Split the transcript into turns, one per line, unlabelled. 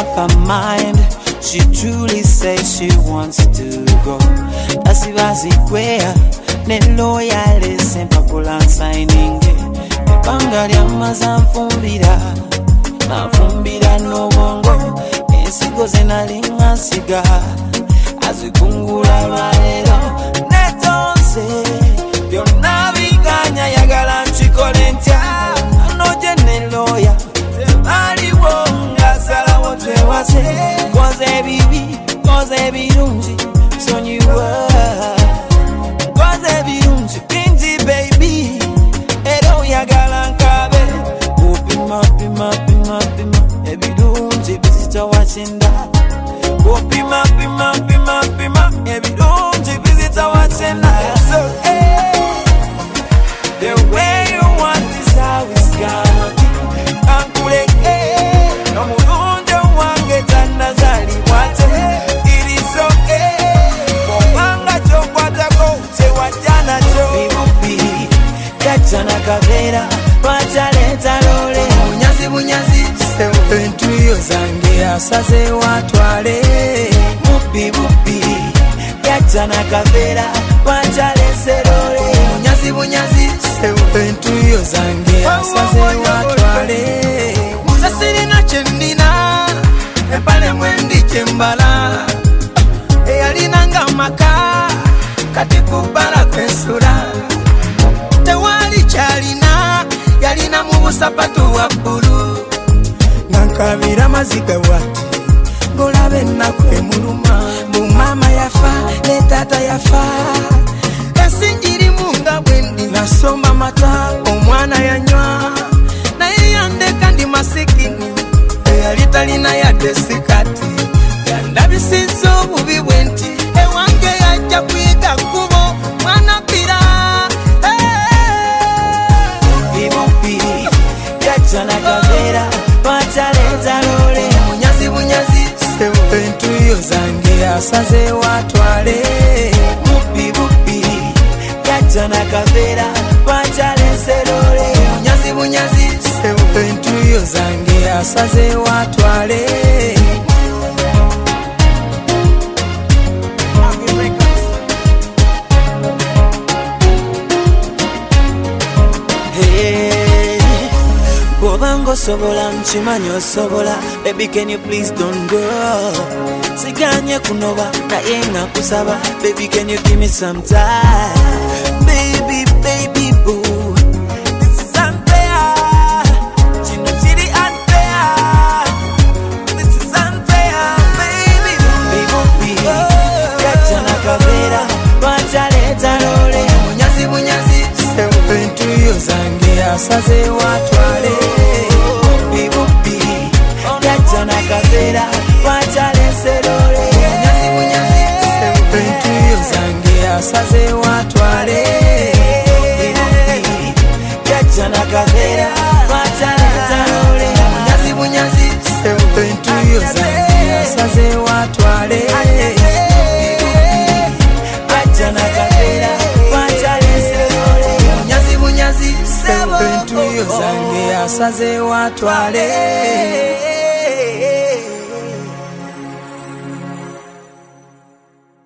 up her mind. She truly says she wants to go. Asivazi kwea ne loyale sempakula signing. Epanga lyamaza mfumbira na fumbira n'obwongo ensigo ze nalinga siga azikungula lwaleero netonse byonna biganya yagala nkikole ntya anoje ne loya tebaliwo ngasalawo twewase koze bibi koze birungi sonyiwa koze birungi bingi baby ero yagala nkabe upima pima pima pima ebirungi bizitawachinda upima pima pima pima ebirungi bizitawachinda. So the way you want is how it's gonna be. Ankule no mulungi wange tanazali wate. It is okay kubanga chokwatako chewajana cho bibubi yachana kavera wachaleta lole munyazi munyazi entuyo zange asaze watwale mubi bubi yachana kavera wachalese lole munyazi munyazi entuyo zange asaze watwale musasiri na chendina epale mwendi chembala eyalinanga maka kati kubala kwensula tewali chalina yalina mu busapatu wa bulu nankabira maziga wati ngolabe ennaku emuluma mumama yafa ne tata yafa esinjirimu nga bwendi nasomba mata omwana yanywa naye yandeka ndi masikini eyali talina yadde sikati yandabisiza obubi bwenti ewange yajja kwiga kkubo mwana bbira bibubi yajjana kavera wachaleta lole munyazi munyazi entuyo zange asaze watwale mubi bubi yajjana kavera wachalese lole munyazi munyazi entuyo zange asaze watwale. Bobango sobola mchimanyo sobola baby can you please don't go siganye kunoba na yenga kusaba baby can you give me some time baby baby boo this is unfair chino chiri unfair this is unfair baby baby yachana kavera wachaleta lole munyazi munyazi entuyo zange asaze watwale bibubi yajjana kavera wachalese lole munyazi munyazi entuyo zange asaze watwale bibubi yajjana kavera wachaleta lole munyazi munyazi entuyo zange asaze watwale bibubi yajjana kavera wachalese munyazi munyazi entuyo zange asaze watwale.